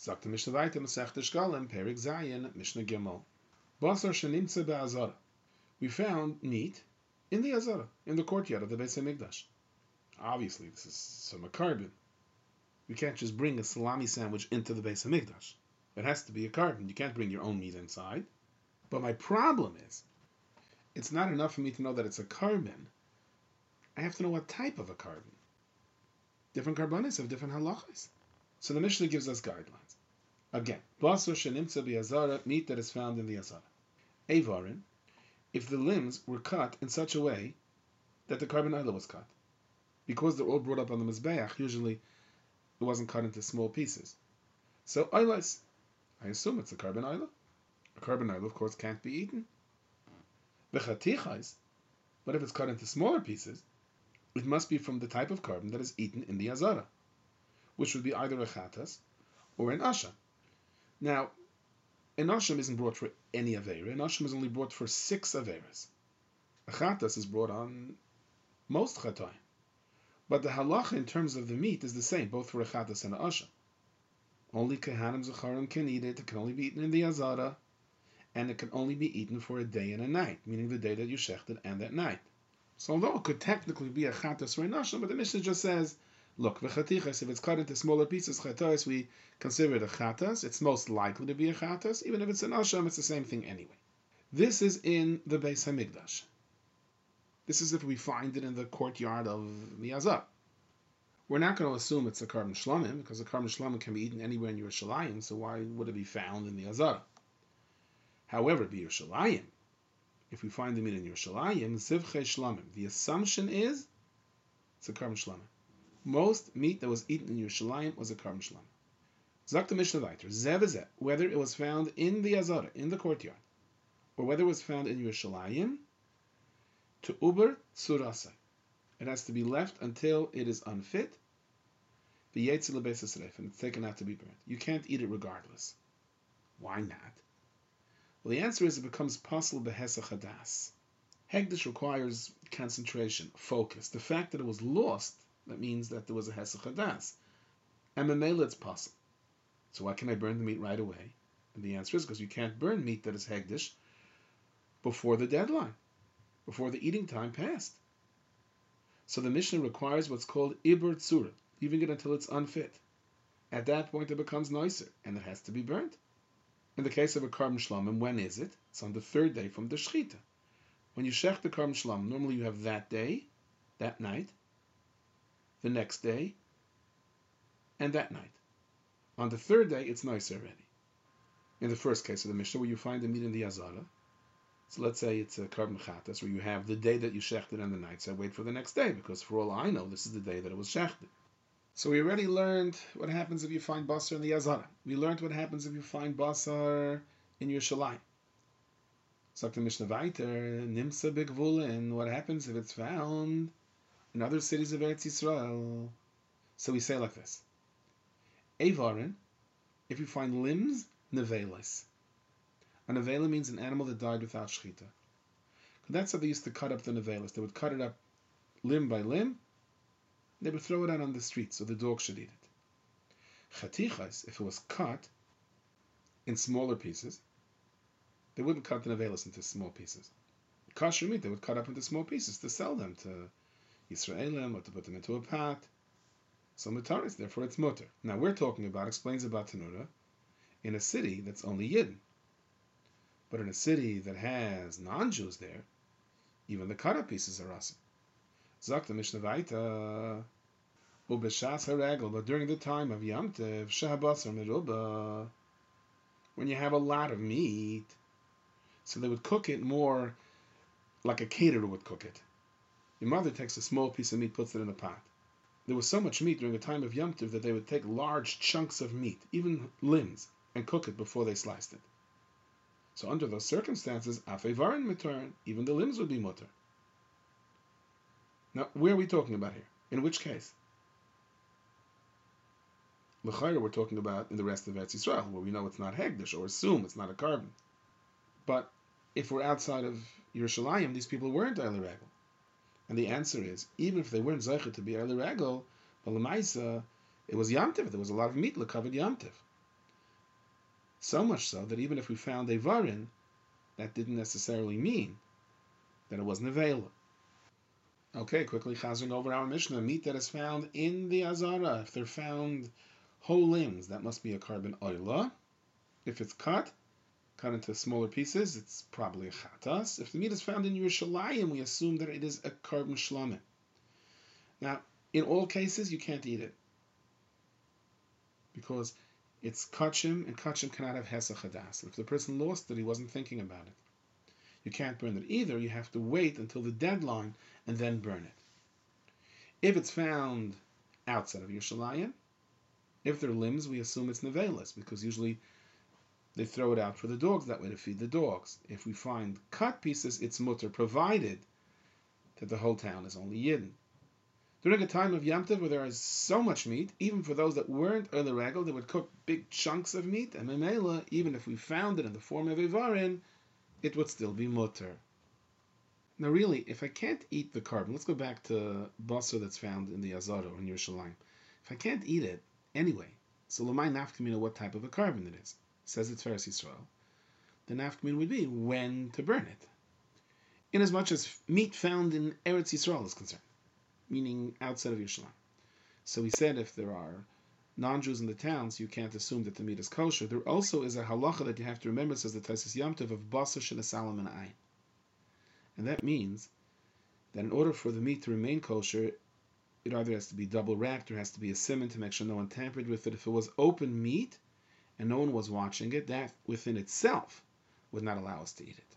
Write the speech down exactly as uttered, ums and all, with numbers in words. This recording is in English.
Sagt the Mishnah weiter, Masechta Shkalim, Perik Zayin, Mishnah Gimel. Basar shenimtze be'azara. We found meat in the azara, in the courtyard of the Beis Hamikdash. Obviously, this is from a carbon. You can't just bring a salami sandwich into the Beis Hamikdash. It has to be a carbon. You can't bring your own meat inside. But my problem is, it's not enough for me to know that it's a carbon. I have to know what type of a carbon. Different carbonis have different halachas. So the Mishnah gives us guidelines. Again, basar shenimtze be'azara, meat that is found in the azara. Evarin, if the limbs were cut in such a way that the carbon oila was cut. Because they're all brought up on the mizbeach, usually it wasn't cut into small pieces. So oilas, I assume it's a carbon oila. A carbon oila, of course, can't be eaten. V'chatichais, but if it's cut into smaller pieces, it must be from the type of carbon that is eaten in the azara, which would be either a chatas or an asham. Now, an asham isn't brought for any aveira. An asham is only brought for six aveiras. A chatas is brought on most chatayim. But the halacha in terms of the meat is the same, both for a chatas and an asham. Only kahanim zacharim can eat it. It can only be eaten in the azara, and it can only be eaten for a day and a night, meaning the day that you shechted and that night. So although it could technically be a chatas or an asham, but the Mishnah just says, look, v'chatichas, if it's cut into smaller pieces, chatas, we consider it a chatas. It's most likely to be a chatas. Even if it's an asham, it's the same thing anyway. This is in the Beis Hamikdash. This is if we find it in the courtyard of the Azar. We're not going to assume it's a carbon shlamim, because a carbon shlamim can be eaten anywhere in Yerushalayim, so why would it be found in the Azar? However, be Yerushalayim, if we find the meat in Yerushalayim, zivchei shlamim, the assumption is it's a carbon shlamim. Most meat that was eaten in Yerushalayim was a carbon shlamim. Zak the Mishnah weiter, zeh whether it was found in the Azara, in the courtyard, or whether it was found in Yerushalayim, to uber surasai. It has to be left until it is unfit, the yetzi lebeis esref, and it's taken out to be burnt. You can't eat it regardless. Why not? Well, the answer is it becomes pasul behesach hadas. Hegdish requires concentration, focus. The fact that it was lost, that means that there was a hesach hadas. And memela it's pasul. So why can I burn the meat right away? And the answer is because you can't burn meat that is hegdish before the deadline, before the eating time passed. So the Mishnah requires what's called ibur tzura, leaving it until it's unfit. At that point it becomes nicer, and it has to be burnt. In the case of a carbon shlamim, when is it? It's on the third day from the shechita. When you shech the carbon shlamim, normally you have that day, that night, the next day, and that night. On the third day, it's nicer already. In the first case of the Mishnah, where you find the meat in the azara, so let's say it's a carbon chatas, where you have the day that you shechted and the night, so I wait for the next day, because for all I know, this is the day that it was shechted. So we already learned what happens if you find basar in the azara. We learned what happens if you find basar in Yerushalayim. Sagt the Mishnah weiter, nimsa begvulin, what happens if it's found in other cities of Eretz Yisrael? So we say like this. Evarin, if you find limbs, nevelis. A nevela means an animal that died without shechita. That's how they used to cut up the nevelis. They would cut it up limb by limb. They would throw it out on the street so the dog should eat it. Chatichas, if it was cut in smaller pieces, they wouldn't cut the nevelis into small pieces. Kosher meat, they would cut up into small pieces to sell them to Yisraelim or to put them into a pot. So mutaris, therefore it's mutter. Now we're talking about, explains about Tanura, in a city that's only Yidden. But in a city that has non-Jews there, even the cut-up pieces are awesome. Zak the Mishnah Vaita, ubeshas haragel, but during the time of Yom Tov, shahabasar meruba, when you have a lot of meat, so they would cook it more like a caterer would cook it. Your mother takes a small piece of meat, puts it in a pot. There was so much meat during the time of Yom Tov that they would take large chunks of meat, even limbs, and cook it before they sliced it. So under those circumstances, afevarin mutar, even the limbs would be mutar. Now, where are we talking about here? In which case? L'chayra, we're talking about in the rest of Eretz Yisrael, where we know it's not hegdish, or assume it's not a carbon. But if we're outside of Yerushalayim, these people weren't Eile Regel. And the answer is, even if they weren't Zeicher to be Eile Regel, but L'maisa, it was Yom Tov, there was a lot of meat, l'kavod Yom Tov. So much so that even if we found a varin, that didn't necessarily mean that it wasn't available. Okay, quickly chazing over our Mishnah. Meat that is found in the Azara, if they're found whole limbs, that must be a carbon oila. If it's cut, cut into smaller pieces, it's probably a chatas. If the meat is found in Yerushalayim, we assume that it is a carbon shlamim. Now, in all cases, you can't eat it, because it's kachim, and kachim cannot have hesach hadas. If the person lost it, he wasn't thinking about it. You can't burn it either. You have to wait until the deadline and then burn it. If it's found outside of Yerushalayim, if they're limbs, we assume it's nevelas, because usually they throw it out for the dogs that way to feed the dogs. If we find cut pieces, it's mutter, provided that the whole town is only yidden. During a time of Yom Tov where there is so much meat, even for those that weren't early regal, they would cook big chunks of meat, and memela, even if we found it in the form of ivarin, it would still be mutter. Now really, if I can't eat the carbon, let's go back to basar that's found in the Azara or in Yerushalayim. If I can't eat it anyway, so l'may nafkamina what type of a carbon it is. It says it's Eretz Yisrael. The nafkamina would be when to burn it. In as much as meat found in Eretz Yisrael is concerned, meaning outside of Yerushalayim. So he said if there are non-Jews in the towns, you can't assume that the meat is kosher. There also is a halacha that you have to remember, says the Taisus Yom Tov, of basar shenesalam and ayin. And that means that in order for the meat to remain kosher, it either has to be double wrapped or has to be a simon to make sure no one tampered with it. If it was open meat and no one was watching it, that within itself would not allow us to eat it.